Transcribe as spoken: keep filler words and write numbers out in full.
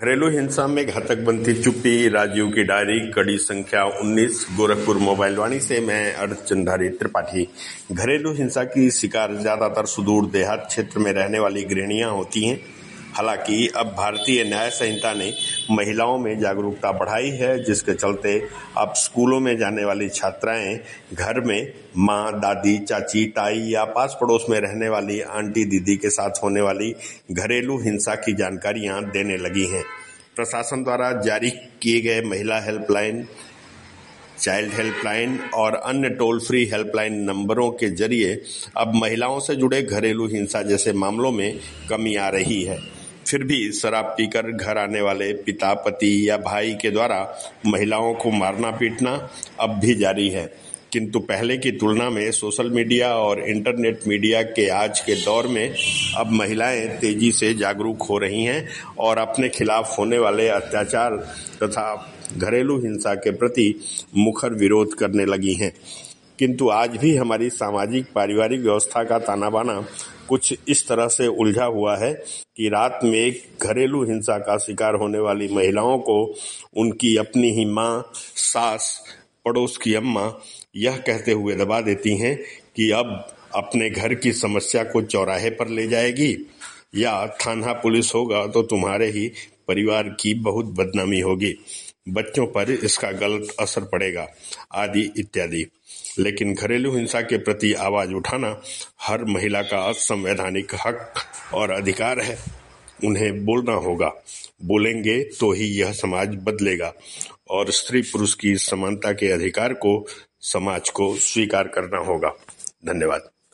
घरेलू हिंसा में घातक बनती चुप्पी, राजीव की डायरी, कड़ी संख्या उन्नीस। गोरखपुर मोबाइल वाणी से मैं अर्धचंद्रधारी त्रिपाठी। घरेलू हिंसा की शिकार ज्यादातर सुदूर देहात क्षेत्र में रहने वाली गृहिणियां होती हैं। हालांकि अब भारतीय न्याय संहिता ने महिलाओं में जागरूकता बढ़ाई है, जिसके चलते अब स्कूलों में जाने वाली छात्राएं घर में माँ, दादी, चाची, ताई या पास पड़ोस में रहने वाली आंटी, दीदी के साथ होने वाली घरेलू हिंसा की जानकारियां देने लगी हैं। प्रशासन द्वारा जारी किए गए महिला हेल्पलाइन, चाइल्ड हेल्पलाइन और अन्य टोल फ्री हेल्पलाइन नंबरों के जरिए अब महिलाओं से जुड़े घरेलू हिंसा जैसे मामलों में कमी आ रही है। फिर भी शराब पीकर घर आने वाले पिता, पति या भाई के द्वारा महिलाओं को मारना पीटना अब भी जारी है। किंतु पहले की तुलना में सोशल मीडिया और इंटरनेट मीडिया के आज के दौर में अब महिलाएं तेजी से जागरूक हो रही हैं और अपने खिलाफ होने वाले अत्याचार तथा घरेलू हिंसा के प्रति मुखर विरोध करने लगी हैं। किंतु आज भी हमारी सामाजिक पारिवारिक व्यवस्था का ताना बाना कुछ इस तरह से उलझा हुआ है कि रात में घरेलू हिंसा का शिकार होने वाली महिलाओं को उनकी अपनी ही माँ, सास, पड़ोस की अम्मा यह कहते हुए दबा देती हैं कि अब अपने घर की समस्या को चौराहे पर ले जाएगी या थाना पुलिस होगा तो तुम्हारे ही परिवार की बहुत बदनामी होगी, बच्चों पर इसका गलत असर पड़ेगा, आदि इत्यादि। लेकिन घरेलू हिंसा के प्रति आवाज उठाना हर महिला का संवैधानिक हक और अधिकार है। उन्हें बोलना होगा। बोलेंगे तो ही यह समाज बदलेगा और स्त्री पुरुष की समानता के अधिकार को समाज को स्वीकार करना होगा। धन्यवाद।